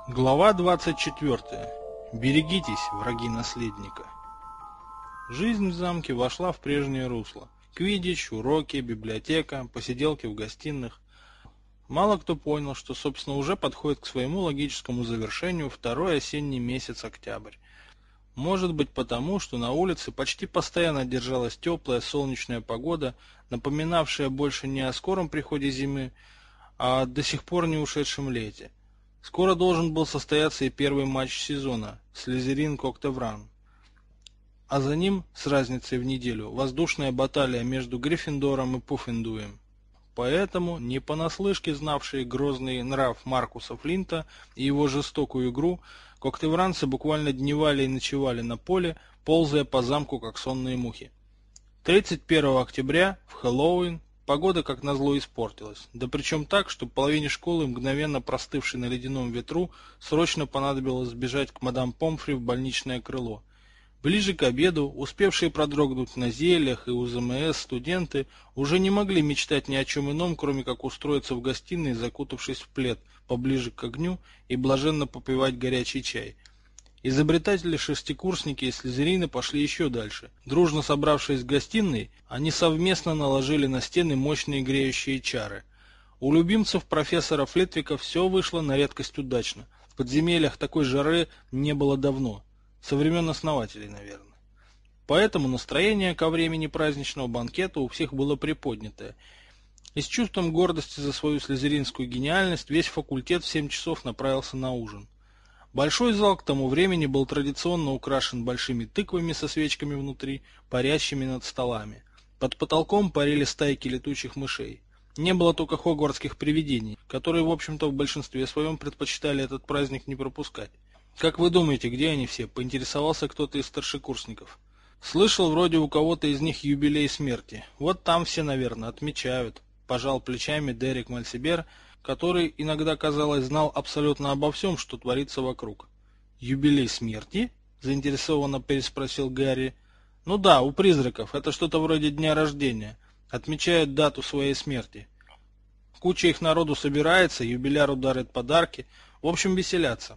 Глава 24. Берегитесь, враги наследника. Жизнь в замке вошла в прежнее русло. Квиддич, уроки, библиотека, посиделки в гостиных. Мало кто понял, что, собственно, уже подходит к своему логическому завершению второй осенний месяц октябрь. Может быть потому, что на улице почти постоянно держалась теплая солнечная погода, напоминавшая больше не о скором приходе зимы, а о до сих пор не ушедшем лете. Скоро должен был состояться и первый матч сезона – Слизерин-Коктевран. А за ним, с разницей в неделю, воздушная баталия между Гриффиндором и Пуффендуем. Поэтому, не понаслышке знавшие грозный нрав Маркуса Флинта и его жестокую игру, коктевранцы буквально дневали и ночевали на поле, ползая по замку, как сонные мухи. 31 октября, в Хэллоуин, погода как назло испортилась, да причем так, что половине школы, мгновенно простывшей на ледяном ветру, срочно понадобилось сбежать к мадам Помфри в больничное крыло. Ближе к обеду, успевшие продрогнуть на зельях и УЗМС студенты уже не могли мечтать ни о чем ином, кроме как устроиться в гостиной, закутавшись в плед, поближе к огню и блаженно попивать горячий чай. Изобретатели-шестикурсники из Слизерина пошли еще дальше. Дружно собравшись в гостиной, они совместно наложили на стены мощные греющие чары. У любимцев профессора Флитвика все вышло на редкость удачно. В подземельях такой жары не было давно. Со времен основателей, наверное. Поэтому настроение ко времени праздничного банкета у всех было приподнятое. И с чувством гордости за свою слизеринскую гениальность весь факультет в 7 часов направился на ужин. Большой зал к тому времени был традиционно украшен большими тыквами со свечками внутри, парящими над столами. Под потолком парили стайки летучих мышей. Не было только хогвартских привидений, которые, в общем-то, в большинстве своем предпочитали этот праздник не пропускать. «Как вы думаете, где они все?» – поинтересовался кто-то из старшекурсников. «Слышал, вроде у кого-то из них юбилей смерти. Вот там все, наверное, отмечают», – пожал плечами Дерек Мальсибер, который, иногда, казалось, знал абсолютно обо всем, что творится вокруг. «Юбилей смерти?» – заинтересованно переспросил Гарри. «Ну да, у призраков. Это что-то вроде дня рождения. Отмечают дату своей смерти. Куча их народу собирается, юбиляру дарят подарки. В общем, веселятся.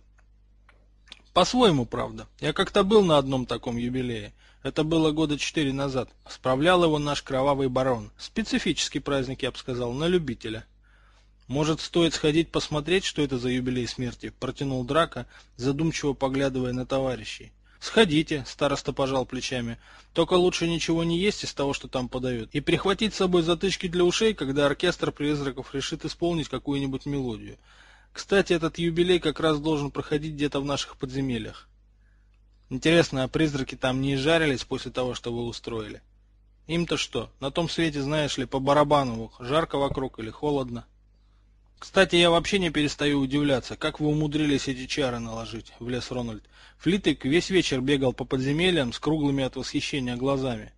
По-своему, правда. Я как-то был на одном таком юбилее. Это было года 4 назад. Справлял его наш кровавый барон. Специфический праздник, я бы сказал, на любителя». «Может, стоит сходить посмотреть, что это за юбилей смерти?» – протянул Драко, задумчиво поглядывая на товарищей. «Сходите», – староста пожал плечами. «Только лучше ничего не есть из того, что там подают, и прихватить с собой затычки для ушей, когда оркестр призраков решит исполнить какую-нибудь мелодию. Кстати, этот юбилей как раз должен проходить где-то в наших подземельях. Интересно, а призраки там не изжарились после того, что вы устроили? Им-то что, на том свете, знаешь ли, по барабану, жарко вокруг или холодно?» «Кстати, я вообще не перестаю удивляться, как вы умудрились эти чары наложить», — влез Рональд. «Флитвик весь вечер бегал по подземельям с круглыми от восхищения глазами».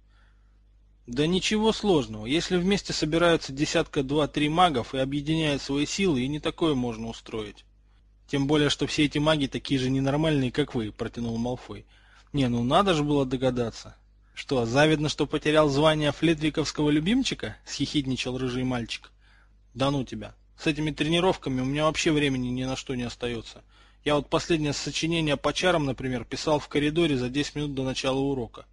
«Да ничего сложного. Если вместе собираются десятка 2-3 магов и объединяют свои силы, и не такое можно устроить. Тем более, что все эти маги такие же ненормальные, как вы», — протянул Малфой. «Не, ну надо же было догадаться». «Что, завидно, что потерял звание флитвиковского любимчика?» — схихидничал рыжий мальчик. «Да ну тебя. С этими тренировками у меня вообще времени ни на что не остается. Я вот последнее сочинение по чарам, например, писал в коридоре за 10 минут до начала урока».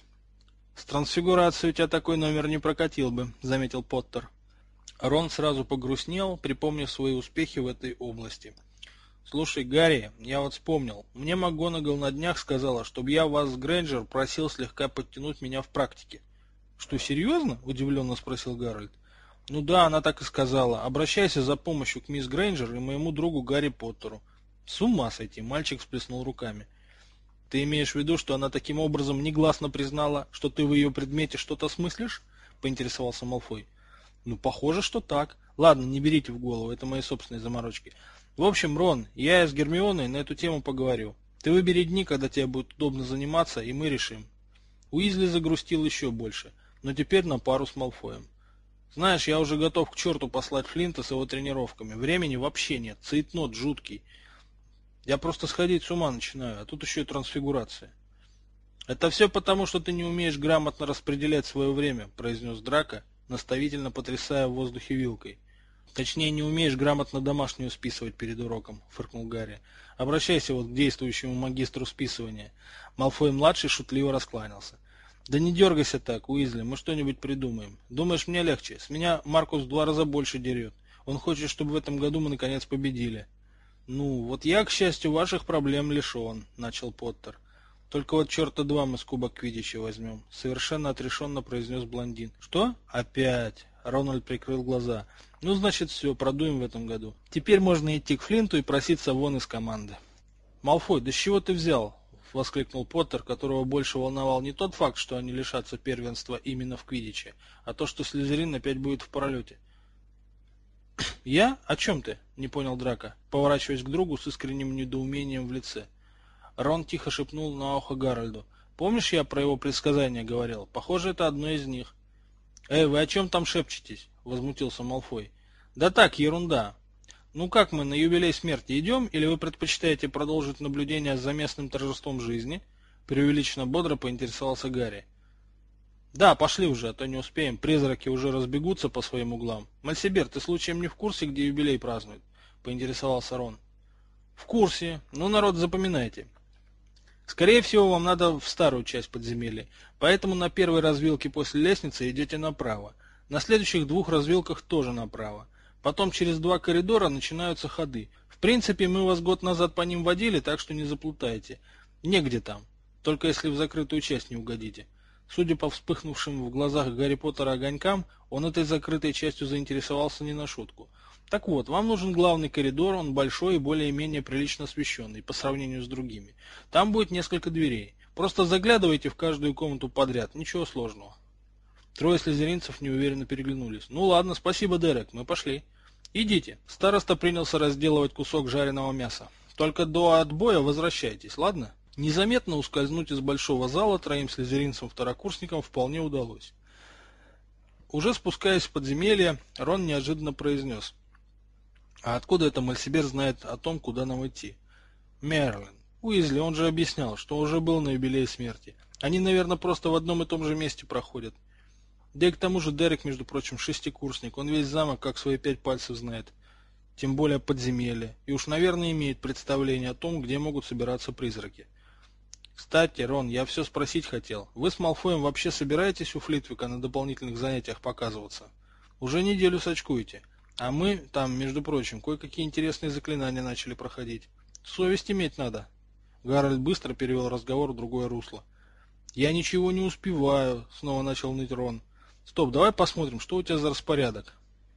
«С трансфигурацией у тебя такой номер не прокатил бы», — заметил Поттер. Рон сразу погрустнел, припомнив свои успехи в этой области. «Слушай, Гарри, я вот вспомнил. Мне МакГонагал на днях сказала, чтобы я вас с Грейнджер просил слегка подтянуть меня в практике». «Что, серьезно?» — удивленно спросил Гарольд. «Ну да, она так и сказала. Обращайся за помощью к мисс Грейнджер и моему другу Гарри Поттеру». «С ума сойти!» — мальчик всплеснул руками. «Ты имеешь в виду, что она таким образом негласно признала, что ты в ее предмете что-то смыслишь?» — поинтересовался Малфой. «Ну, похоже, что так. Ладно, не берите в голову, это мои собственные заморочки. В общем, Рон, я с Гермионой на эту тему поговорю. Ты выбери дни, когда тебе будет удобно заниматься, и мы решим». Уизли загрустил еще больше, но теперь на пару с Малфоем. «Знаешь, я уже готов к черту послать Флинта с его тренировками. Времени вообще нет, цейтнот жуткий. Я просто сходить с ума начинаю, а тут еще и трансфигурация». «Это все потому, что ты не умеешь грамотно распределять свое время», — произнес Драко, наставительно потрясая в воздухе вилкой. Точнее, не умеешь грамотно домашнюю списывать перед уроком, фыркнул Гарри. Обращайся вот к действующему магистру списывания. Малфой-младший шутливо раскланялся. Да не дергайся так, Уизли, мы что-нибудь придумаем. Думаешь, мне легче? С меня Маркус в 2 раза больше дерет. Он хочет, чтобы в этом году мы наконец победили. Ну, вот я, к счастью, ваших проблем лишен, начал Поттер. Только вот черта два мы с кубок Квиддича возьмем, совершенно отрешенно произнес блондин. Что? Опять? Рональд прикрыл глаза. Ну, значит, все, продуем в этом году. Теперь можно идти к Флинту и проситься вон из команды. Малфой, да с чего ты взял? Воскликнул Поттер, которого больше волновал не тот факт, что они лишатся первенства именно в Квиддиче, а то, что Слизерин опять будет в пролете. «Я? О чем ты?» — не понял Драко, поворачиваясь к другу с искренним недоумением в лице. Рон тихо шепнул на ухо Гарольду. «Помнишь, я про его предсказания говорил? Похоже, это одно из них». Вы о чем там шепчетесь?» — возмутился Малфой. «Да так, ерунда. Ну как мы, на юбилей смерти идем, или вы предпочитаете продолжить наблюдение за местным торжеством жизни?» Преувеличенно бодро поинтересовался Гарри. «Да, пошли уже, а то не успеем, призраки уже разбегутся по своим углам. Мальсибер, ты случаем не в курсе, где юбилей празднуют?» — поинтересовался Рон. «В курсе. Ну, народ, запоминайте. Скорее всего, вам надо в старую часть подземелья, поэтому на первой развилке после лестницы идете направо. На следующих 2 развилках тоже направо. Потом через 2 коридора начинаются ходы. В принципе, мы вас год назад по ним водили, так что не заплутайте. Негде там, только если в закрытую часть не угодите». Судя по вспыхнувшим в глазах Гарри Поттера огонькам, он этой закрытой частью заинтересовался не на шутку. Так вот, вам нужен главный коридор, он большой и более-менее прилично освещенный по сравнению с другими. Там будет несколько дверей. Просто заглядывайте в каждую комнату подряд, ничего сложного. Трое слизеринцев неуверенно переглянулись. Ну ладно, спасибо, Дерек, мы пошли. Идите. Староста принялся разделывать кусок жареного мяса. Только до отбоя возвращайтесь, ладно? Незаметно ускользнуть из большого зала 3 слизеринцам-второкурсникам вполне удалось. Уже спускаясь в подземелье, Рон неожиданно произнес. «А откуда это Мальсибер знает о том, куда нам идти?» «Мерлин. Уизли, он же объяснял, что уже был на юбилее смерти. Они, наверное, просто в одном и том же месте проходят. Да и к тому же Дерек, между прочим, 6-курсник, он весь замок как свои 5 пальцев знает. Тем более подземелье. И уж, наверное, имеет представление о том, где могут собираться призраки. Кстати, Рон, я все спросить хотел. Вы с Малфоем вообще собираетесь у Флитвика на дополнительных занятиях показываться? Уже неделю сочкуете. А мы там, между прочим, кое-какие интересные заклинания начали проходить. Совесть иметь надо». Гарольд быстро перевел разговор в другое русло. «Я ничего не успеваю», — снова начал ныть Рон. «Стоп, давай посмотрим, что у тебя за распорядок».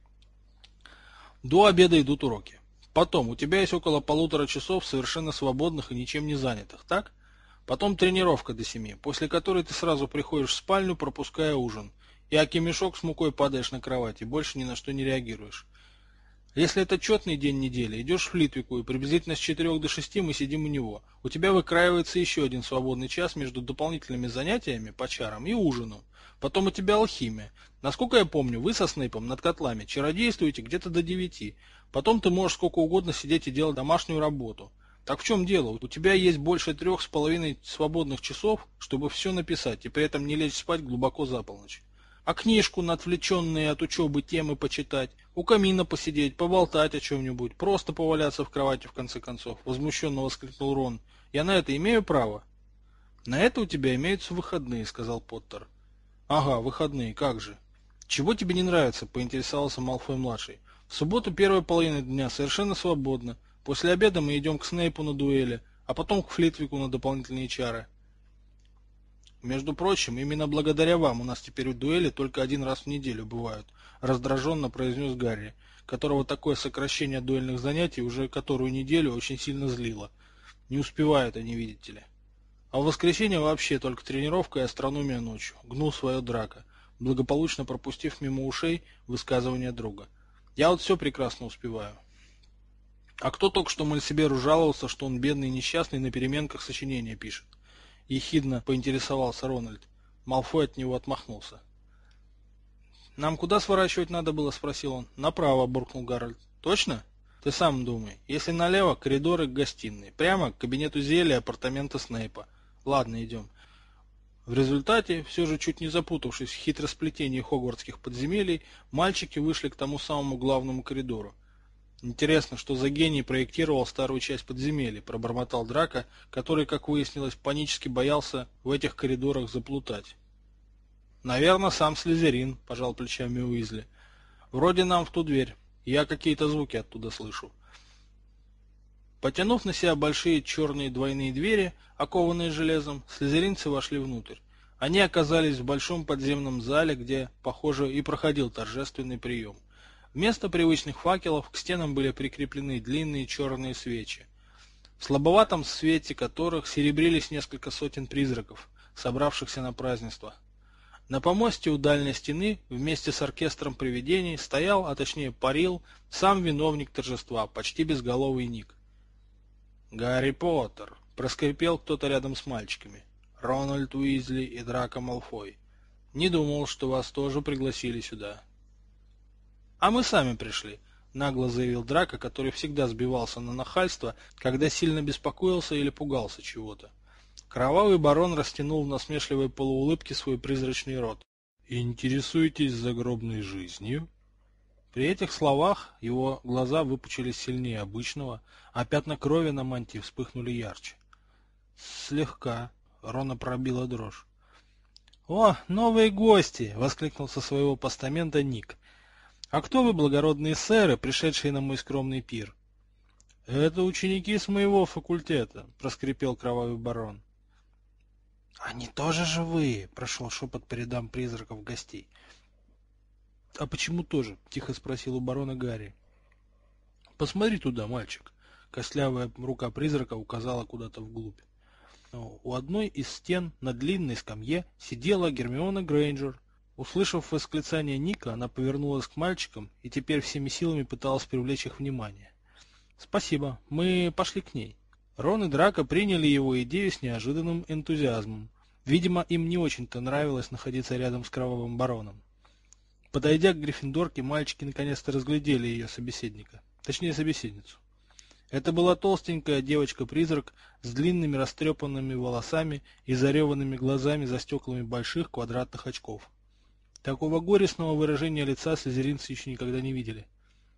До обеда идут уроки. Потом, у тебя есть около 1,5 часов совершенно свободных и ничем не занятых, так? Потом тренировка до 7, после которой ты сразу приходишь в спальню, пропуская ужин. И аки мешок с мукой падаешь на кровать и больше ни на что не реагируешь. Если это четный день недели, идешь в Флитвику, и приблизительно с 4 до 6 мы сидим у него. У тебя выкраивается еще один свободный час между дополнительными занятиями по чарам и ужином. Потом у тебя алхимия. Насколько я помню, вы со Снейпом над котлами чародействуете где-то до 9. Потом ты можешь сколько угодно сидеть и делать домашнюю работу. Так в чем дело? У тебя есть больше 3,5 свободных часов, чтобы все написать, и при этом не лечь спать глубоко за полночь. А книжку на отвлеченные от учебы темы почитать, у камина посидеть, поболтать о чем-нибудь, просто поваляться в кровати в конце концов, возмущенно воскликнул Рон. Я на это имею право? На это у тебя имеются выходные, сказал Поттер. Ага, выходные, как же. Чего тебе не нравится, поинтересовался Малфой-младший. В субботу первая половина дня совершенно свободна. После обеда мы идем к Снейпу на дуэли, а потом к Флитвику на дополнительные чары. Между прочим, именно благодаря вам у нас теперь дуэли только 1 раз в неделю бывают, раздраженно произнес Гарри, которого такое сокращение дуэльных занятий уже которую неделю очень сильно злило. Не успевают они, видите ли. А в воскресенье вообще только тренировка и астрономия ночью, гнул свое Драко, благополучно пропустив мимо ушей высказывания друга. Я вот все прекрасно успеваю. А кто только что Мальсиберу жаловался, что он бедный и несчастный на переменках сочинения пишет? Ехидно поинтересовался Рональд. Малфой от него отмахнулся. «Нам куда сворачивать надо было?» — спросил он. «Направо», — буркнул Гарольд. «Точно? Ты сам думай. Если налево, коридоры к гостиной. Прямо к кабинету зелья, апартаменты Снейпа. Ладно, идем. В результате, все же чуть не запутавшись в хитросплетении хогвартских подземелий, мальчики вышли к тому самому главному коридору. «Интересно, что за гений проектировал старую часть подземелья», — пробормотал Драко, который, как выяснилось, панически боялся в этих коридорах заплутать. «Наверное, сам Слизерин», — пожал плечами Уизли. «Вроде нам в ту дверь. Я какие-то звуки оттуда слышу». Потянув на себя большие черные двойные двери, окованные железом, слизеринцы вошли внутрь. Они оказались в большом подземном зале, где, похоже, и проходил торжественный прием. Вместо привычных факелов к стенам были прикреплены длинные черные свечи, в слабоватом свете которых серебрились несколько сотен призраков, собравшихся на празднество. На помосте у дальней стены вместе с оркестром привидений стоял, а точнее парил, сам виновник торжества, почти безголовый Ник. «Гарри Поттер!» — проскрипел кто-то рядом с мальчиками. «Рональд Уизли и Драко Малфой. Не думал, что вас тоже пригласили сюда». «А мы сами пришли», — нагло заявил Драко, который всегда сбивался на нахальство, когда сильно беспокоился или пугался чего-то. Кровавый барон растянул в насмешливой полуулыбке свой призрачный рот. «Интересуетесь загробной жизнью?» При этих словах его глаза выпучились сильнее обычного, а пятна крови на мантии вспыхнули ярче. «Слегка», — Рона пробила дрожь. «О, новые гости!» — воскликнул со своего постамента Ник. «А кто вы, благородные сэры, пришедшие на мой скромный пир?» «Это ученики с моего факультета», — проскрипел кровавый барон. «Они тоже живые!» — прошел шепот по рядам призраков гостей. «А почему тоже?» — тихо спросил у барона Гарри. «Посмотри туда, мальчик!» Костлявая рука призрака указала куда-то вглубь. У одной из стен на длинной скамье сидела Гермиона Грейнджер. Услышав восклицание Ника, она повернулась к мальчикам и теперь всеми силами пыталась привлечь их внимание. «Спасибо, мы пошли к ней». Рон и Драко приняли его идею с неожиданным энтузиазмом. Видимо, им не очень-то нравилось находиться рядом с кровавым бароном. Подойдя к Гриффиндорке, мальчики наконец-то разглядели ее собеседника, точнее собеседницу. Это была толстенькая девочка-призрак с длинными растрепанными волосами и зареванными глазами за стеклами больших квадратных очков. Такого горестного выражения лица слизеринцы еще никогда не видели.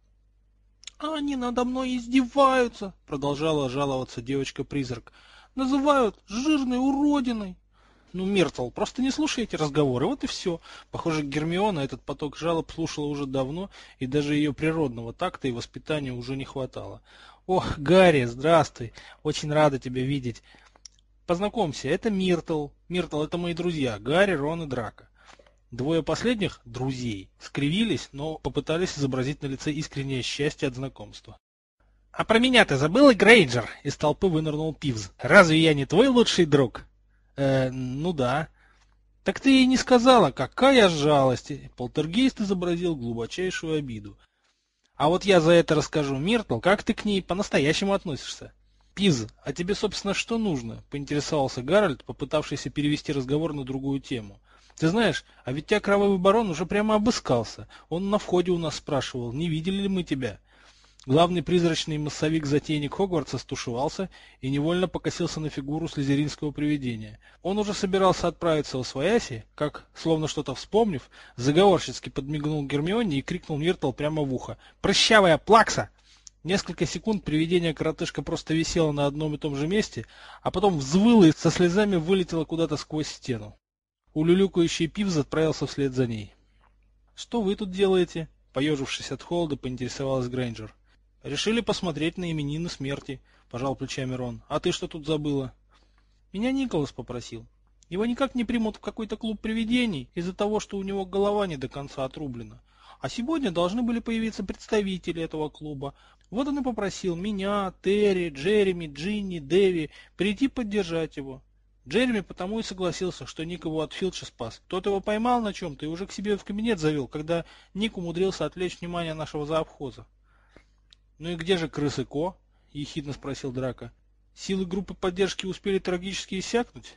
«Они надо мной издеваются!» — продолжала жаловаться девочка-призрак. «Называют жирной уродиной!» «Ну, Миртл, просто не слушай эти разговоры, вот и все». Похоже, Гермиона этот поток жалоб слушала уже давно, и даже ее природного такта и воспитания уже не хватало. «Ох, Гарри, здравствуй! Очень рада тебя видеть. Познакомься, это Миртл. Миртл — это мои друзья, Гарри, Рон и Драко». Двое последних друзей скривились, но попытались изобразить на лице искреннее счастье от знакомства. «А про меня ты забыл, Грейнджер?» — из толпы вынырнул Пивз. «Разве я не твой лучший друг?» Ну да. Так ты ей не сказала, какая жалость. Полтергейст изобразил глубочайшую обиду. А вот я за это расскажу, Миртл, как ты к ней по-настоящему относишься? Пиз, а тебе, собственно, что нужно? Поинтересовался Гарольд, попытавшийся перевести разговор на другую тему. Ты знаешь, а ведь тебя кровавый барон уже прямо обыскался. Он на входе у нас спрашивал, не видели ли мы тебя. Главный призрачный массовик-затейник Хогвартса стушевался и невольно покосился на фигуру слизеринского привидения. Он уже собирался отправиться восвояси, как, словно что-то вспомнив, заговорщицки подмигнул Гермионе и крикнул Миртл прямо в ухо: «Прыщавая плакса!» Несколько секунд привидение-коротышка просто висело на одном и том же месте, а потом взвыло и со слезами вылетело куда-то сквозь стену. Улюлюкающий Пивз отправился вслед за ней. «Что вы тут делаете?» — поежившись от холода, поинтересовалась Грейнджер. «Решили посмотреть на именины смерти», — пожал плечами Рон. «А ты что тут забыла?» «Меня Николас попросил. Его никак не примут в какой-то клуб привидений из-за того, что у него голова не до конца отрублена. А сегодня должны были появиться представители этого клуба. Вот он и попросил меня, Терри, Джереми, Джинни, Дэви прийти поддержать его. Джереми потому и согласился, что Ник его от Филча спас. Тот его поймал на чем-то и уже к себе в кабинет завел, когда Ник умудрился отвлечь внимание нашего завхоза». «Ну и где же крысы Ко?» — ехидно спросил Драко. «Силы группы поддержки успели трагически иссякнуть?»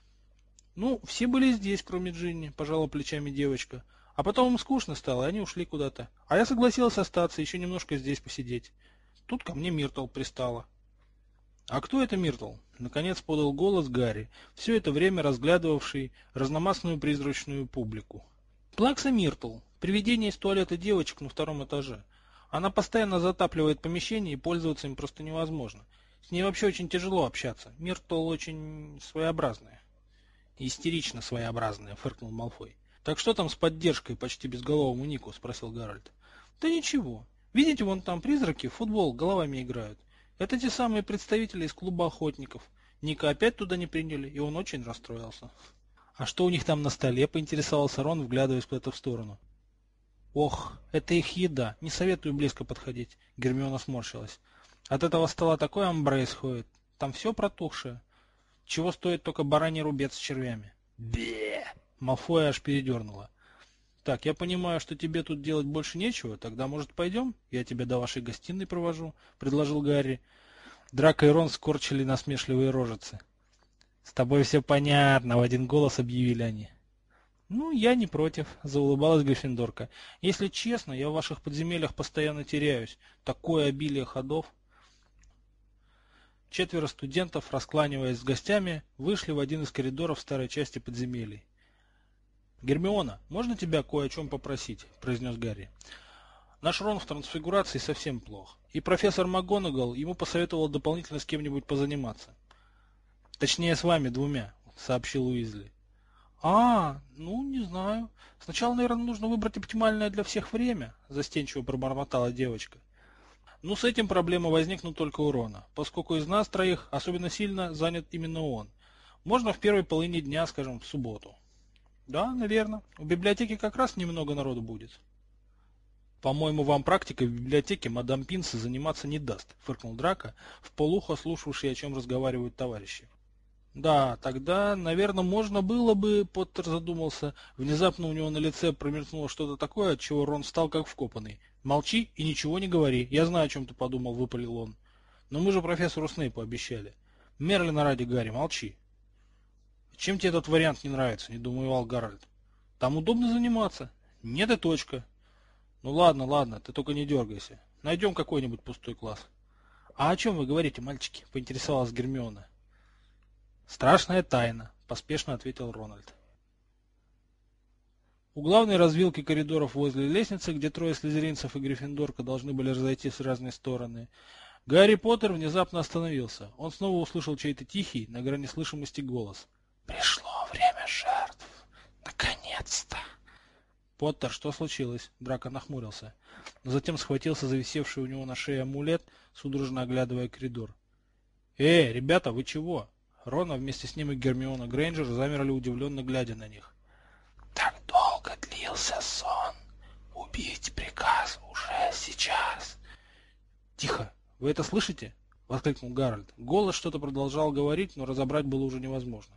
«Ну, все были здесь, кроме Джинни», — пожала плечами девочка. «А потом им скучно стало, и они ушли куда-то. А я согласилась остаться, еще немножко здесь посидеть. Тут ко мне Миртл пристала». «А кто это Миртл?» — наконец подал голос Гарри, все это время разглядывавший разномастную призрачную публику. «Плакса Миртл, привидение из туалета девочек на втором этаже. Она постоянно затапливает помещение, и пользоваться им просто невозможно. С ней вообще очень тяжело общаться. Миртл очень своеобразная». «Истерично своеобразная», — фыркнул Малфой. «Так что там с поддержкой почти безголовому Нику?» — спросил Гарольд. «Да ничего. Видите, вон там призраки в футбол головами играют. Это те самые представители из клуба охотников. Ника опять туда не приняли, и он очень расстроился». «А что у них там на столе?» — поинтересовался Рон, вглядываясь куда-то в сторону. «Ох, это их еда. Не советую близко подходить». Гермиона сморщилась. «От этого стола такой амбре исходит. Там все протухшее. Чего стоит только бараний рубец с червями». «Бе!» Малфоя аж передернула. «Так, я понимаю, что тебе тут делать больше нечего. Тогда, может, пойдем? Я тебя до вашей гостиной провожу», — предложил Гарри. Драко и Рон скорчили насмешливые рожицы. «С тобой все понятно», — в один голос объявили они. «Ну, я не против», — заулыбалась Гриффиндорка. «Если честно, я в ваших подземельях постоянно теряюсь. Такое обилие ходов». Четверо студентов, раскланиваясь с гостями, вышли в один из коридоров старой части подземелий. «Гермиона, можно тебя кое о чем попросить?» — произнес Гарри. «Наш Рон в трансфигурации совсем плох, и профессор МакГонагал ему посоветовал дополнительно с кем-нибудь позаниматься». «Точнее, с вами двумя», — сообщил Уизли. Ну, не знаю. Сначала, наверное, нужно выбрать оптимальное для всех время», — застенчиво пробормотала девочка. «Ну, с этим проблема возникнут только у Рона, поскольку из нас троих особенно сильно занят именно он. Можно в первой половине дня, скажем, в субботу». «Да, наверное. В библиотеке как раз немного народу будет». «По-моему, вам практикой в библиотеке мадам Пинса заниматься не даст», — фыркнул Драко, вполуха слушавший, о чем разговаривают товарищи. «Да, тогда, наверное, можно было бы», — Поттер задумался. Внезапно у него на лице промелькнуло что-то такое, от чего Рон встал как вкопанный. «Молчи и ничего не говори. Я знаю, о чем ты подумал», — выпалил он. «Но мы же профессору Снейпу обещали». «Мерлина ради, Гарри, молчи». «Чем тебе этот вариант не нравится?» — недоумевал Гарольд. «Там удобно заниматься». «Нет и точка». «Ну ладно, ладно, ты только не дергайся. Найдем какой-нибудь пустой класс». «А о чем вы говорите, мальчики?» — поинтересовалась Гермиона. «Страшная тайна», — поспешно ответил Рональд. У главной развилки коридоров возле лестницы, где трое слизеринцев и Гриффиндорка должны были разойтись в разные стороны, Гарри Поттер внезапно остановился. Он снова услышал чей-то тихий, на грани слышимости голос. «Пришло время жертв. Наконец-то!» «Поттер, что случилось?» Драко нахмурился, но затем схватился за висевший у него на шее амулет, судорожно оглядывая коридор. Ребята, вы чего?» Рон, а вместе с ним и Гермиона Грейнджер замерли, удивленно глядя на них. «Так долго длился сон. Убить приказ уже сейчас». «Тихо! Вы это слышите?» — воскликнул Гарольд. Голос что-то продолжал говорить, но разобрать было уже невозможно.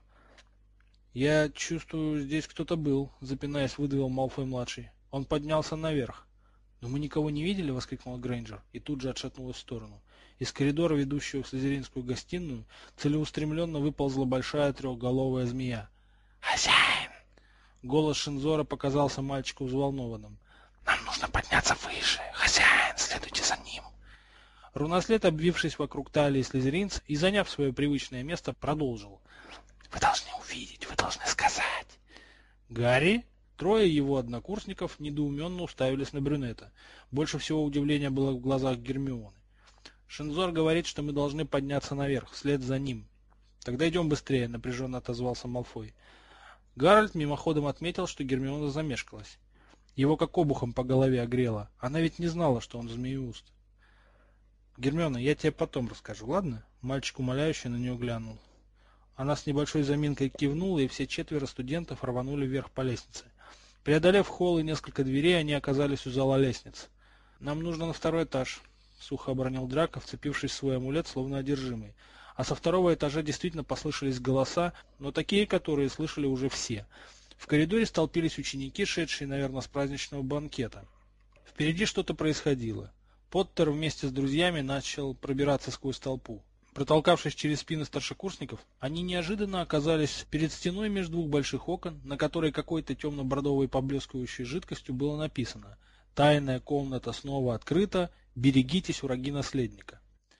«Я чувствую, здесь кто-то был», — запинаясь, выдавил Малфой-младший. Он поднялся наверх. «Но мы никого не видели?» — воскликнул Грейнджер и тут же отшатнулась в сторону. Из коридора, ведущего в слизеринскую гостиную, целеустремленно выползла большая трехголовая змея. «Хозяин!» Голос Шинзора показался мальчику взволнованным. «Нам нужно подняться выше! Хозяин, следуйте за ним!» Рунослед, обвившись вокруг талии слизеринца и заняв свое привычное место, продолжил. «Вы должны увидеть, вы должны сказать!» «Гарри?» Трое его однокурсников недоуменно уставились на брюнета. Больше всего удивления было в глазах Гермионы. «Шинзор говорит, что мы должны подняться наверх, вслед за ним». «Тогда идем быстрее», — напряженно отозвался Малфой. Гарольд мимоходом отметил, что Гермиона замешкалась. Его как обухом по голове огрело. Она ведь не знала, что он змееуст. «Гермиона, я тебе потом расскажу, ладно?» Мальчик умоляюще на нее глянул. Она с небольшой заминкой кивнула, и все четверо студентов рванули вверх по лестнице. Преодолев холл и несколько дверей, они оказались у зала лестниц. «Нам нужно на второй этаж», — сухо обронил Драко, вцепившись в свой амулет, словно одержимый. А со второго этажа действительно послышались голоса, но такие, которые слышали уже все. В коридоре столпились ученики, шедшие, наверное, с праздничного банкета. Впереди что-то происходило. Поттер вместе с друзьями начал пробираться сквозь толпу. Протолкавшись через спины старшекурсников, они неожиданно оказались перед стеной между двух больших окон, на которой какой-то темно-бордовой поблескивающей жидкостью было написано «Тайная комната снова открыта, берегитесь враги наследника».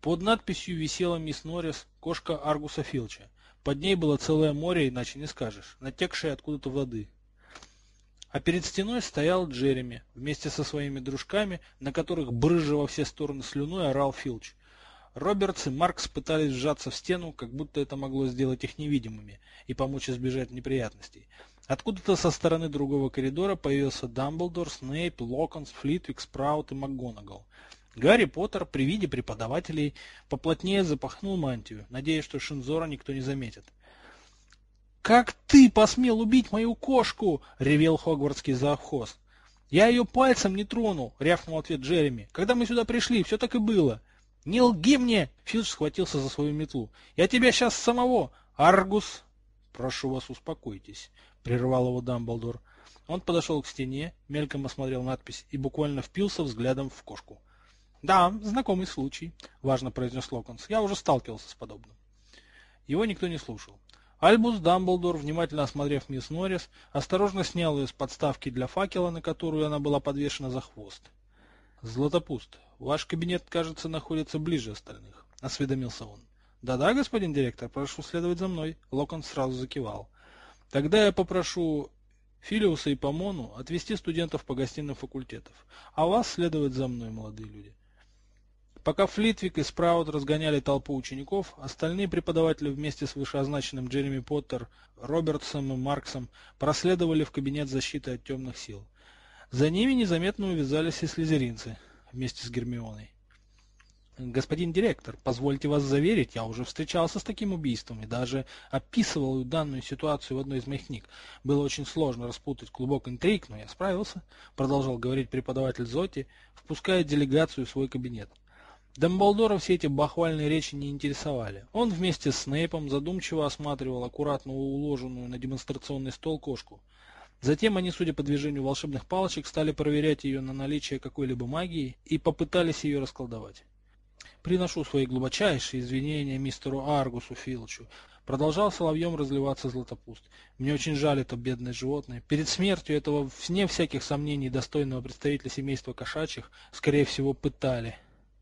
Под надписью висела мисс Норрис, кошка Аргуса Филча. Под ней было целое море, иначе не скажешь, натекшее откуда-то воды. А перед стеной стоял Джереми, вместе со своими дружками, на которых брызжа во все стороны слюной орал Филч. Робертс и Маркс пытались сжаться в стену, как будто это могло сделать их невидимыми и помочь избежать неприятностей. Откуда-то со стороны другого коридора появился Дамблдор, Снейп, Локонс, Флитвик, Спраут и МакГонагал. Гарри Поттер при виде преподавателей поплотнее запахнул мантию, надеясь, что Шинзора никто не заметит. «Как ты посмел убить мою кошку?» — ревел хогвартский завхоз. «Я ее пальцем не тронул», — рявкнул ответ Джереми. «Когда мы сюда пришли, все так и было». «Не лги мне!» — Филч схватился за свою метлу. «Я тебя сейчас самого!» «Аргус!» «Прошу вас, успокойтесь», — прервал его Дамблдор. Он подошел к стене, мельком осмотрел надпись и буквально впился взглядом в кошку. «Да, знакомый случай», — важно произнес Локонс. «Я уже сталкивался с подобным». Его никто не слушал. Альбус Дамблдор, внимательно осмотрев мисс Норрис, осторожно снял ее с подставки для факела, на которую она была подвешена за хвост. «Златопуст, ваш кабинет, кажется, находится ближе остальных», — осведомился он. «Да-да, господин директор, прошу следовать за мной», — Локонс сразу закивал. «Тогда я попрошу Филиуса и Помону отвезти студентов по гостиным факультетов, а вас следовать за мной, молодые люди». Пока Флитвик и Спраут разгоняли толпу учеников, остальные преподаватели вместе с вышеозначенным Джереми Поттер, Робертсом и Марксом проследовали в кабинет защиты от темных сил. За ними незаметно увязались и слизеринцы вместе с Гермионой. «Господин директор, позвольте вас заверить, я уже встречался с таким убийством и даже описывал данную ситуацию в одной из моих книг. Было очень сложно распутать клубок интриг, но я справился», — продолжал говорить преподаватель Зотти, впуская делегацию в свой кабинет. Дамблдора все эти бахвальные речи не интересовали. Он вместе с Снейпом задумчиво осматривал аккуратно уложенную на демонстрационный стол кошку. Затем они, судя по движению волшебных палочек, стали проверять ее на наличие какой-либо магии и попытались ее расколдовать. «Приношу свои глубочайшие извинения мистеру Аргусу Филчу», — продолжал соловьем разливаться Златопуст. «Мне очень жаль это бедное животное. Перед смертью этого, вне всяких сомнений, достойного представителя семейства кошачьих, скорее всего, пытали».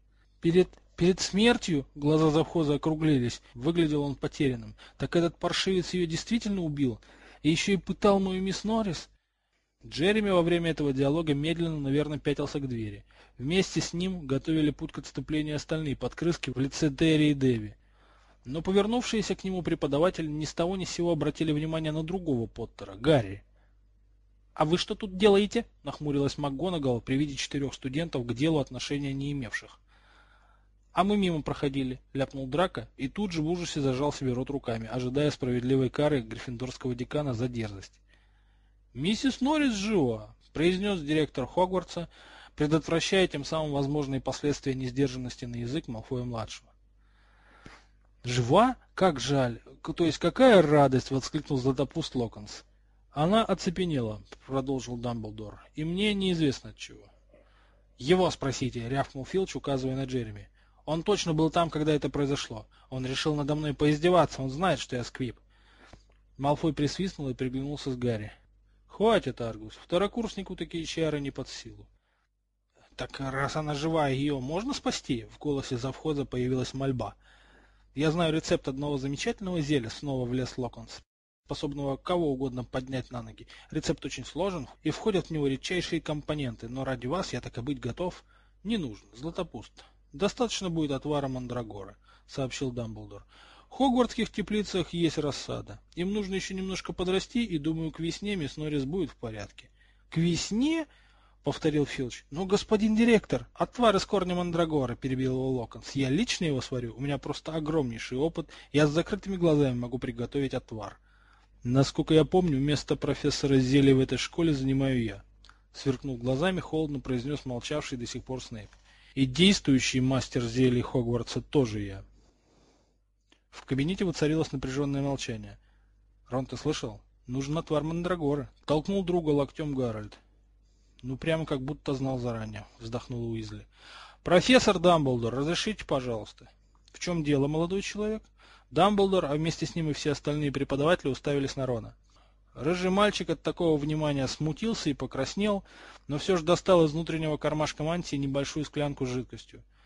Перед смертью глаза завхоза округлились, выглядел он потерянным. Так этот паршивец ее действительно убил? И еще и пытал мою мисс Норрис? Джереми во время этого диалога медленно, наверное, пятился к двери. Вместе с ним готовили путь к отступлению остальные подкрыски в лице Терри и Дэви. Но повернувшиеся к нему преподаватели ни с того ни с сего обратили внимание на другого Поттера, Гарри. «А вы что тут делаете?» — нахмурилась МакГонагал при виде 4 студентов к делу отношения не имевших. «А мы мимо проходили», — ляпнул Драко и тут же в ужасе зажал себе рот руками, ожидая справедливой кары гриффиндорского декана за дерзость. «Миссис Норрис жива», — произнес директор Хогвартса, предотвращая тем самым возможные последствия несдержанности на язык Малфоя-младшего. «Жива? Как жаль! То есть какая радость!» — воскликнул Златопуст Локонс. «Она оцепенела», — продолжил Дамблдор, — «и мне неизвестно от чего». «Его спросите», — рявкнул Филч, указывая на Джереми. «Он точно был там, когда это произошло. Он решил надо мной поиздеваться, он знает, что я сквиб». Малфой присвистнул и переглянулся с Гарри. «Хватит, Аргус, второкурснику такие чары не под силу». «Так раз она живая, ее можно спасти?» В голосе завхоза появилась мольба. «Я знаю рецепт одного замечательного зелья», — снова влез Локонс, способного кого угодно поднять на ноги. «Рецепт очень сложен, и входят в него редчайшие компоненты, но ради вас я так и быть готов». «Не нужно, Златопуст. Достаточно будет отвара мандрагоры», — сообщил Дамблдор. «В хогвартских теплицах есть рассада. Им нужно еще немножко подрасти, и, думаю, к весне мисс Норрис будет в порядке». «К весне?» — повторил Филч. «Но, господин директор, отвар из корня мандрагоры», — перебил его Локонс. «Я лично его сварю. У меня просто огромнейший опыт. Я с закрытыми глазами могу приготовить отвар». «Насколько я помню, место профессора зелий в этой школе занимаю я», — сверкнув глазами, холодно произнес молчавший до сих пор Снейп. «И действующий мастер зелий Хогвартса тоже я». В кабинете воцарилось напряженное молчание. «Рон, ты слышал? Нужен отвар мандрагоры», — толкнул друга локтем Гарольд. «Ну, прямо как будто знал заранее», — вздохнул Уизли. «Профессор Дамблдор, разрешите, пожалуйста». «В чем дело, молодой человек?» Дамблдор, а вместе с ним и все остальные преподаватели уставились на Рона. Рыжий мальчик от такого внимания смутился и покраснел, но все же достал из внутреннего кармашка мантии небольшую склянку с жидкостью.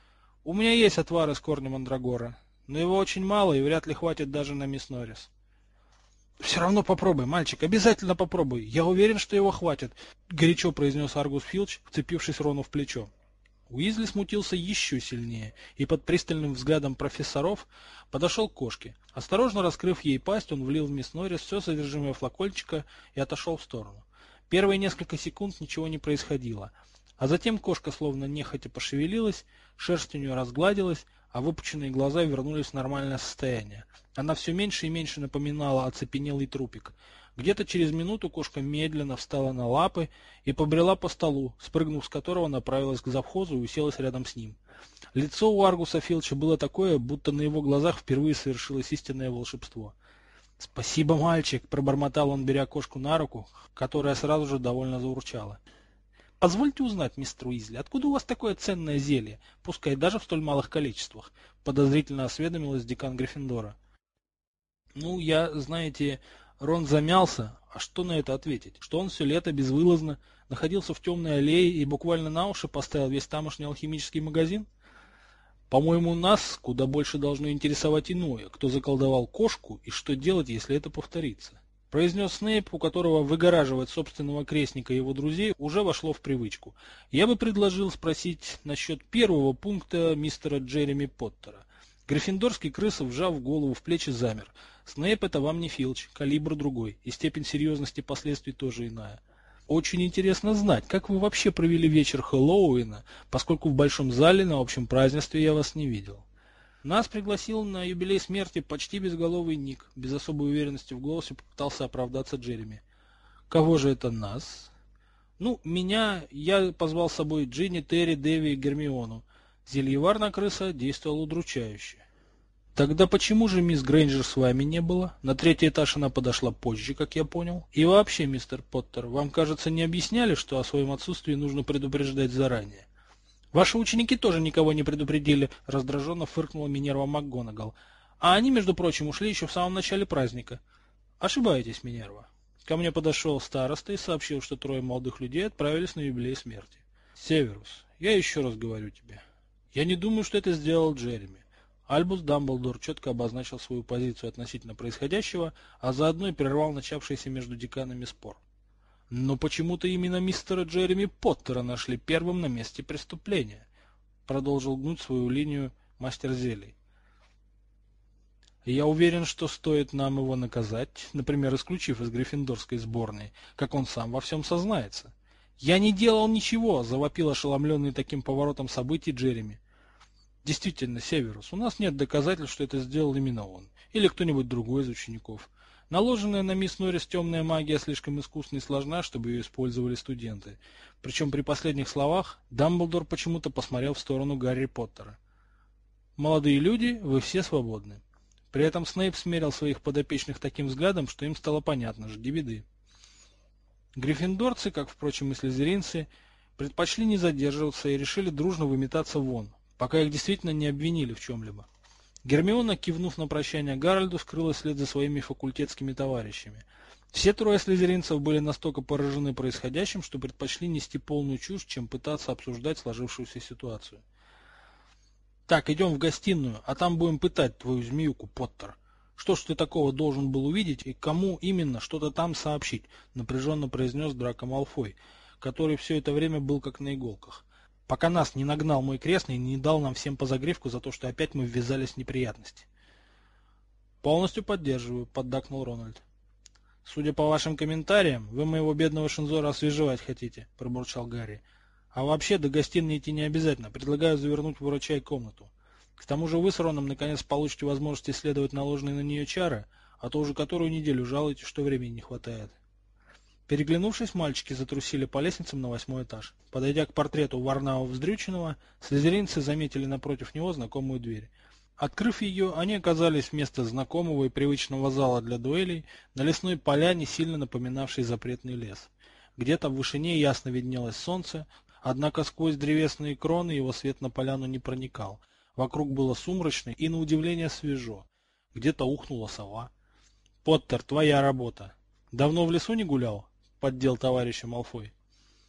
У меня есть отвар из корня мандрагора, но его очень мало и вряд ли хватит даже на мисс Норрис. «Все равно попробуй, мальчик, обязательно попробуй. Я уверен, что его хватит», — горячо произнес Аргус Филч, вцепившись Рону в плечо. Уизли смутился еще сильнее и под пристальным взглядом профессоров подошел к кошке. Осторожно раскрыв ей пасть, он влил в мисс Норрис все содержимое флакончика и отошел в сторону. Первые несколько секунд ничего не происходило, а затем кошка словно нехотя пошевелилась, шерсть у нее разгладилась, а выпученные глаза вернулись в нормальное состояние. Она все меньше и меньше напоминала оцепенелый трупик. Где-то через минуту кошка медленно встала на лапы и побрела по столу, спрыгнув с которого направилась к завхозу и уселась рядом с ним. Лицо у Аргуса Филча было такое, будто на его глазах впервые совершилось истинное волшебство. «Спасибо, мальчик!» – пробормотал он, беря кошку на руку, которая сразу же довольно заурчала. «Позвольте узнать, мистер Уизли, откуда у вас такое ценное зелье, пускай даже в столь малых количествах?» – подозрительно осведомилась декан Гриффиндора. «Ну, знаете...» Рон замялся, а что на это ответить? Что он все лето безвылазно находился в темной аллее и буквально на уши поставил весь тамошний алхимический магазин? По-моему, нас куда больше должно интересовать иное, кто заколдовал кошку и что делать, если это повторится. Произнес Снейп, у которого выгораживать собственного крестника и его друзей уже вошло в привычку. Я бы предложил спросить насчет первого пункта мистера Джереми Поттера. Гриффиндорский крыса, вжав голову в плечи, замер. Снейп — это вам не Филч, калибр другой, и степень серьезности последствий тоже иная. Очень интересно знать, как вы вообще провели вечер Хэллоуина, поскольку в большом зале на общем празднестве я вас не видел. Нас пригласил на юбилей смерти почти безголовый Ник, без особой уверенности в голосе попытался оправдаться Джереми. Кого же это нас? Я позвал с собой Джинни, Терри, Дэви и Гермиону. Зельеварная крыса действовала удручающе. Тогда почему же мисс Грейнджер с вами не было? На третий этаж она подошла позже, как я понял. И вообще, мистер Поттер, вам, кажется, не объясняли, что о своем отсутствии нужно предупреждать заранее? Ваши ученики тоже никого не предупредили, раздраженно фыркнула Минерва МакГонагал. А они, между прочим, ушли еще в самом начале праздника. Ошибаетесь, Минерва. Ко мне подошел староста и сообщил, что 3 молодых людей отправились на юбилей смерти. Северус, я еще раз говорю тебе. Я не думаю, что это сделал Джереми. Альбус Дамблдор четко обозначил свою позицию относительно происходящего, а заодно и прервал начавшийся между деканами спор. Но почему-то именно мистера Джереми Поттера нашли первым на месте преступления, продолжил гнуть свою линию мастер зелий. Я уверен, что стоит нам его наказать, например, исключив из гриффиндорской сборной, как он сам во всем сознается. Я не делал ничего, завопил ошеломленный таким поворотом событий Джереми. Действительно, Северус, у нас нет доказательств, что это сделал именно он, или кто-нибудь другой из учеников. Наложенная на мисс Норрис темная магия слишком искусна и сложна, чтобы ее использовали студенты. Причем при последних словах Дамблдор почему-то посмотрел в сторону Гарри Поттера. Молодые люди, вы все свободны. При этом Снейп смерил своих подопечных таким взглядом, что им стало понятно, жди беды. Гриффиндорцы, как, впрочем, и слизеринцы, предпочли не задерживаться и решили дружно выметаться вон, пока их действительно не обвинили в чем-либо. Гермиона, кивнув на прощание Гарольду, скрылась вслед за своими факультетскими товарищами. Все 3 слизеринцев были настолько поражены происходящим, что предпочли нести полную чушь, чем пытаться обсуждать сложившуюся ситуацию. «Так, идем в гостиную, а там будем пытать твою змеюку, Поттер. Что ж ты такого должен был увидеть и кому именно что-то там сообщить?» напряженно произнес Драко Малфой, который все это время был как на иголках. Пока нас не нагнал мой крестный и не дал нам всем по загривку за то, что опять мы ввязались в неприятности. Полностью поддерживаю, поддакнул Рональд. Судя по вашим комментариям, вы моего бедного Шинзора освежевать хотите, пробурчал Гарри. А вообще до гостиной идти не обязательно, предлагаю завернуть в урочай комнату. К тому же вы с Роном наконец получите возможность исследовать наложенные на нее чары, а то уже которую неделю жалуете, что времени не хватает. Переглянувшись, мальчики затрусили по лестницам на 8 этаж. Подойдя к портрету Варнава-Вздрюченного, слизеринцы заметили напротив него знакомую дверь. Открыв ее, они оказались вместо знакомого и привычного зала для дуэлей на лесной поляне, сильно напоминавшей запретный лес. Где-то в вышине ясно виднелось солнце, однако сквозь древесные кроны его свет на поляну не проникал. Вокруг было сумрачно и, на удивление, свежо. Где-то ухнула сова. «Поттер, твоя работа. Давно в лесу не гулял?» — поддел товарища Малфой.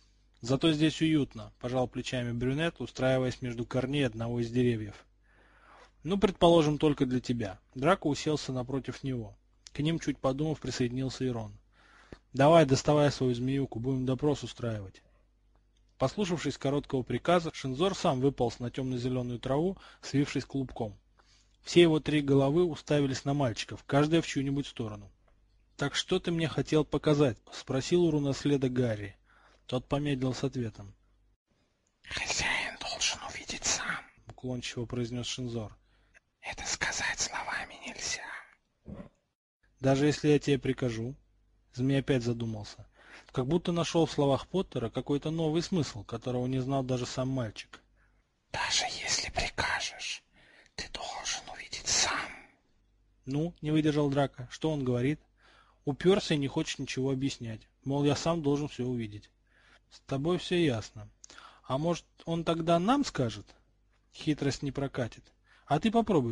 Зато здесь уютно, пожал плечами брюнет, устраиваясь между корней одного из деревьев. Ну, предположим, только для тебя. Драко уселся напротив него. К ним, чуть подумав, присоединился и Рон. Давай, доставай свою змеюку, будем допрос устраивать. Послушавшись короткого приказа, Шинзор сам выполз на темно-зеленую траву, свившись клубком. Все его 3 головы уставились на мальчиков, каждая в чью-нибудь сторону. «Так что ты мне хотел показать?» — спросил у руноследа Гарри. Тот помедлил с ответом. «Хозяин должен увидеть сам», — уклончиво произнес Шинзор. «Это сказать словами нельзя». «Даже если я тебе прикажу?» Змей опять задумался. Как будто нашел в словах Поттера какой-то новый смысл, которого не знал даже сам мальчик. «Даже если прикажешь, ты должен увидеть сам». «Ну, не выдержал Драко. Что он говорит?» Уперся и не хочет ничего объяснять. Мол, я сам должен все увидеть. С тобой все ясно. А может, он тогда нам скажет? Хитрость не прокатит. А ты попробуй.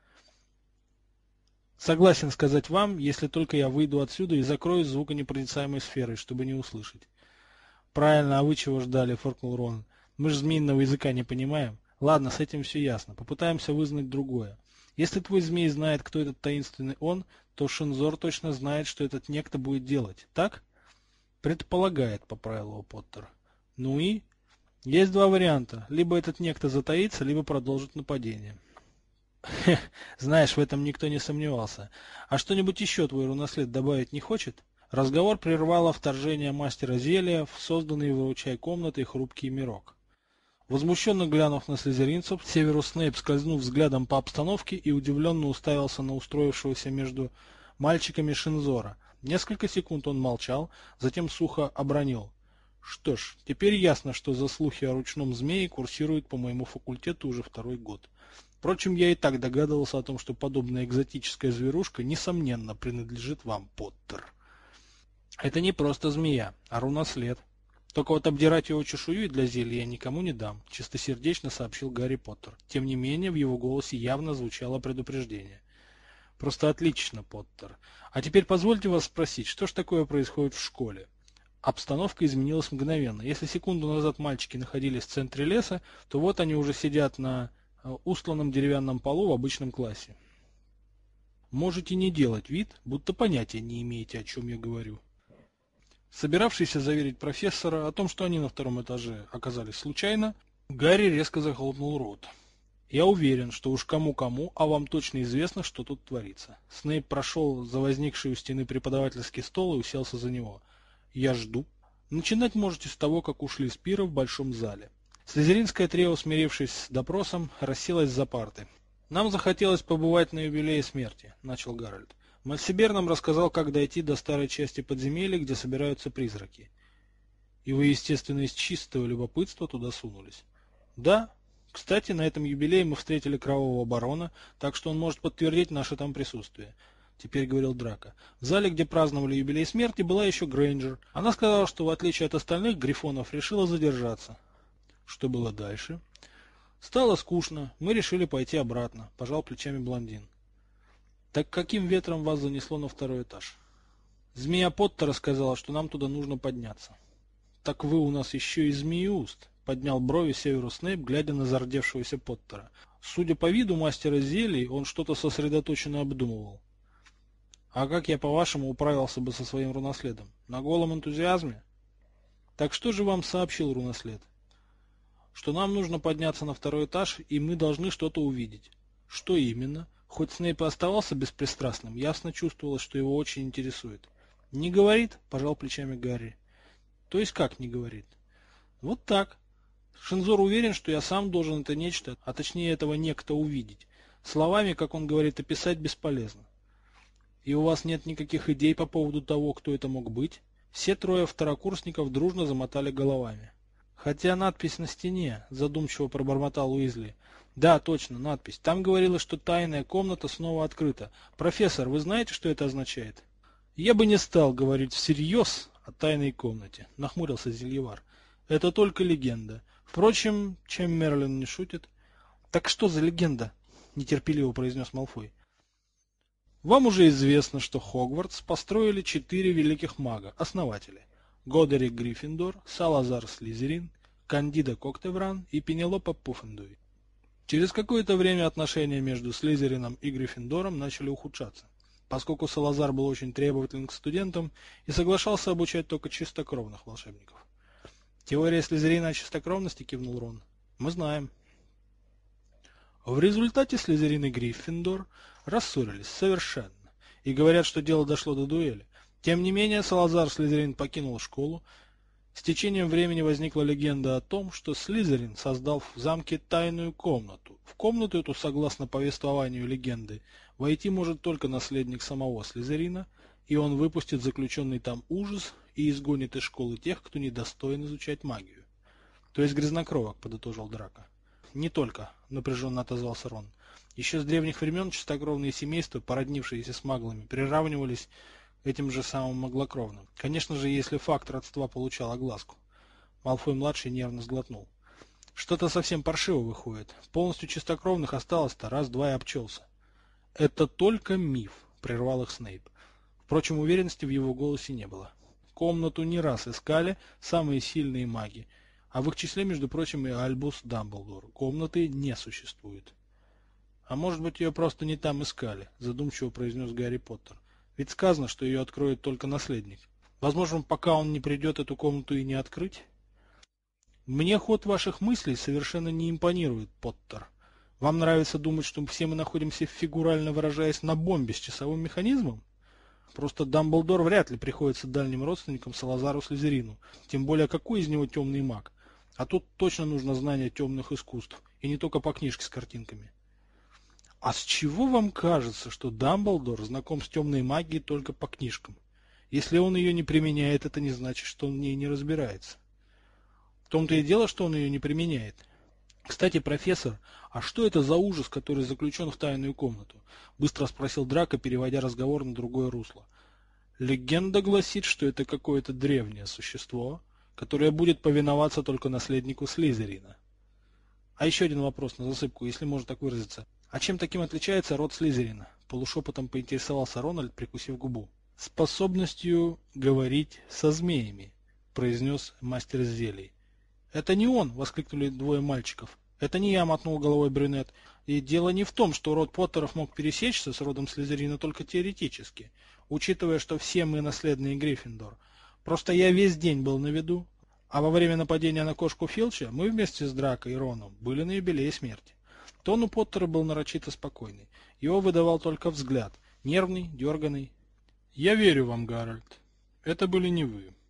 Согласен сказать вам, если только я выйду отсюда и закрою звуконепроницаемой сферой, чтобы не услышать. Правильно, а вы чего ждали, фыркнул Рон. Мы же змеиного языка не понимаем. Ладно, с этим все ясно. Попытаемся вызнать другое. Если твой змей знает, кто этот таинственный он, то Шинзор точно знает, что этот некто будет делать. Так? Предполагает, поправил его Поттер. Ну и? Есть 2 варианта. Либо этот некто затаится, либо продолжит нападение. Знаешь, в этом никто не сомневался. А что-нибудь еще твой рунослед добавить не хочет? Разговор прервало вторжение мастера зелья в созданный выручай комнатой хрупкий мирок. Возмущенно глянув на слизеринцев, Северус Снейп скользнув взглядом по обстановке и удивленно уставился на устроившегося между мальчиками Шинзора. Несколько секунд он молчал, затем сухо обронил. Что ж, теперь ясно, что за слухи о ручном змее курсируют по моему факультету уже 2-й год. Впрочем, я и так догадывался о том, что подобная экзотическая зверушка, несомненно, принадлежит вам, Поттер. Это не просто змея, а рунослед. Только вот обдирать его чешую для зелья я никому не дам, чистосердечно сообщил Гарри Поттер. Тем не менее, в его голосе явно звучало предупреждение. Просто отлично, Поттер. А теперь позвольте вас спросить, что ж такое происходит в школе? Обстановка изменилась мгновенно. Если секунду назад мальчики находились в центре леса, то вот они уже сидят на устланном деревянном полу в обычном классе. Можете не делать вид, будто понятия не имеете, о чем я говорю. Собиравшийся заверить профессора о том, что они на 2-м этаже оказались случайно, Гарри резко захлопнул рот. Я уверен, что уж кому-кому, а вам точно известно, что тут творится. Снейп прошел за возникший у стены преподавательский стол и уселся за него. Я жду. Начинать можете с того, как ушли с пира в большом зале. Слизеринское трио, смирившись с допросом, расселось за парты. «Нам захотелось побывать на юбилее смерти», — начал Гарольд. Мальсибер нам рассказал, как дойти до старой части подземелья, где собираются призраки. И вы, естественно, из чистого любопытства туда сунулись. Да. Кстати, на этом юбилее мы встретили Кровавого Барона, так что он может подтвердить наше там присутствие. Теперь говорил Драко. В зале, где праздновали юбилей смерти, была еще Грейнджер. Она сказала, что в отличие от остальных грифонов решила задержаться. Что было дальше? Стало скучно, мы решили пойти обратно, пожал плечами блондин. Так каким ветром вас занесло на 2-й этаж? Змея Поттера сказала, что нам туда нужно подняться. Так вы у нас еще и змеиуст, поднял брови Северус Снейп, глядя на зардевшегося Поттера. Судя по виду мастера зелий, он что-то сосредоточенно обдумывал. А как я, по-вашему, управился бы со своим руноследом? На голом энтузиазме? Так что же вам сообщил рунослед? Что нам нужно подняться на 2-й этаж, и мы должны что-то увидеть. Что именно? Хоть Снейп и оставался беспристрастным, ясно чувствовалось, что его очень интересует. «Не говорит?» – пожал плечами Гарри. «То есть как не говорит?» «Вот так. Шинзор уверен, что я сам должен это нечто, а точнее этого некто увидеть. Словами, как он говорит, описать бесполезно. И у вас нет никаких идей по поводу того, кто это мог быть?» Все 3 второкурсников дружно замотали головами. «Хотя надпись на стене», – задумчиво пробормотал Уизли. «Да, точно, надпись. Там говорилось, что тайная комната снова открыта. Профессор, вы знаете, что это означает?» «Я бы не стал говорить всерьез о тайной комнате», – нахмурился Зельевар. «Это только легенда. Впрочем, чем Мерлин не шутит». «Так что за легенда?» – нетерпеливо произнес Малфой. «Вам уже известно, что Хогвартс построили 4 великих мага, основатели. Годерик Гриффиндор, Салазар Слизерин, Кандида Коктевран и Пенелопа Пуффендуй. Через какое-то время отношения между Слизерином и Гриффиндором начали ухудшаться, поскольку Салазар был очень требователен к студентам и соглашался обучать только чистокровных волшебников. «Теория Слизерина о чистокровности», — кивнул Рон. «Мы знаем». В результате Слизерин и Гриффиндор рассорились совершенно и говорят, что дело дошло до дуэли. Тем не менее, Салазар Слизерин покинул школу. С течением времени возникла легенда о том, что Слизерин создал в замке тайную комнату. В комнату эту, согласно повествованию легенды, войти может только наследник самого Слизерина, и он выпустит заключенный там ужас и изгонит из школы тех, кто недостоин изучать магию. То есть грязнокровок, подытожил Драко. Не только, напряженно отозвался Рон. Еще с древних времен чистокровные семейства, породнившиеся с маглами, приравнивались этим же самым маглокровным. Конечно же, если факт родства получал огласку. Малфой-младший нервно сглотнул. Что-то совсем паршиво выходит. Полностью чистокровных осталось-то раз-два и обчелся. Это только миф, прервал их Снейп. Впрочем, уверенности в его голосе не было. Комнату не раз искали самые сильные маги. А в их числе, между прочим, и Альбус Дамблдор. Комнаты не существует. А может быть, ее просто не там искали, задумчиво произнес Гарри Поттер. Ведь сказано, что ее откроет только наследник. Возможно, пока он не придет, эту комнату и не открыть? Мне ход ваших мыслей совершенно не импонирует, Поттер. Вам нравится думать, что все мы находимся, фигурально выражаясь, на бомбе с часовым механизмом? Просто Дамблдор вряд ли приходится дальним родственником Салазару Слизерину. Тем более, какой из него темный маг? А тут точно нужно знание темных искусств. И не только по книжке с картинками. А с чего вам кажется, что Дамблдор знаком с темной магией только по книжкам? Если он ее не применяет, это не значит, что он в ней не разбирается. В том-то и дело, что он ее не применяет. Кстати, профессор, а что это за ужас, который заключен в тайную комнату? Быстро спросил Драко, переводя разговор на другое русло. Легенда гласит, что это какое-то древнее существо, которое будет повиноваться только наследнику Слизерина. А еще один вопрос на засыпку, если можно так выразиться. А чем таким отличается род Слизерина? Полушепотом поинтересовался Рональд, прикусив губу. Способностью говорить со змеями, произнес мастер зелий. Это не он, воскликнули двое мальчиков. Это не я, мотнул головой брюнет. И дело не в том, что род Поттеров мог пересечься с родом Слизерина только теоретически, учитывая, что все мы наследные Гриффиндор. Просто я весь день был на виду, а во время нападения на кошку Филча мы вместе с Драко и Роном были на юбилее смерти. Тон у Поттера был нарочито спокойный. Его выдавал только взгляд, нервный, дерганый. «Я верю вам, Гарольд. Это были не вы.